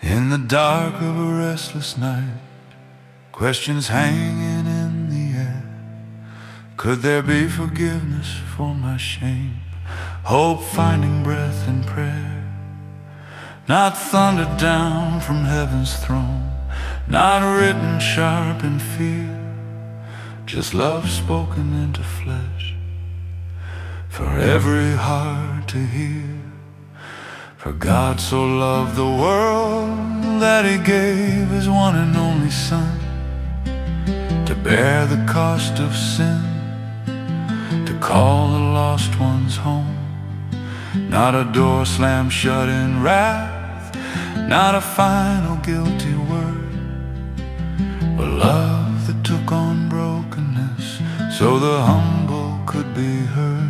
In the dark of a restless night, questions hanging in the air. Could there be forgiveness for my shame? Hope finding breath in prayer. Not thunder down from heaven's throne, not written sharp in fear, just love spoken into flesh for every heart to hear. For God so loved the world that He gave His one and only Son, to bear the cost of sin, to call the lost ones home. Not a door slammed shut in wrath, not a final guilty word, but love that took on brokenness so the humble could be heard.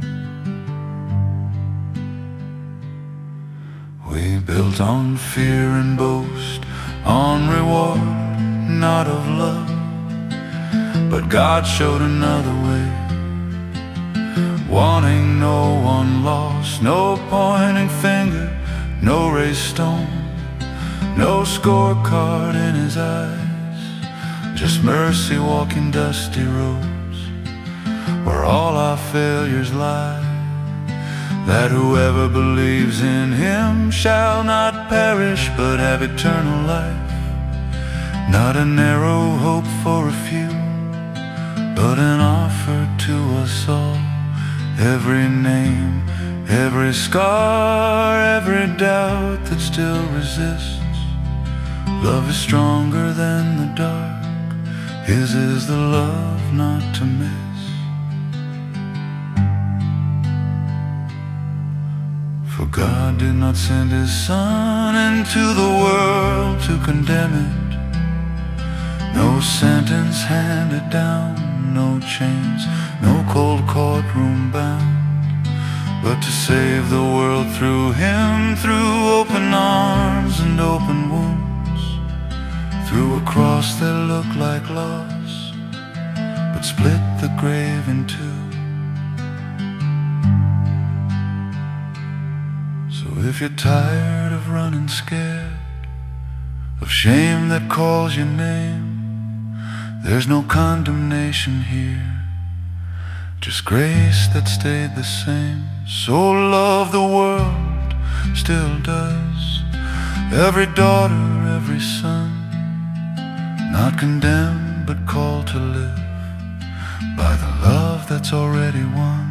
We built on fear and boast, on reward, not of love. But God showed another way, wanting no one lost. No pointing finger, no raised stone, no scorecard in His eyes, just mercy walking dusty roads where all our failures lie. That whoever believes in Him shall not perish but have eternal life. Not a narrow hope for a few, but an offer to us all. Every name, every scar, every doubt that still resists. Love is stronger than the dark, His is the love not to miss. For God did not send His Son into the world to condemn it. No sentence handed down, no chains, no cold courtroom bound, but to save the world through Him, through open arms and open wounds, through a cross that looked like loss, but split the grave in two. So if you're tired of running scared, of shame that calls your name, there's no condemnation here, just grace that stayed the same. So love the world still does, every daughter, every son, not condemned but called to live by the love that's already won.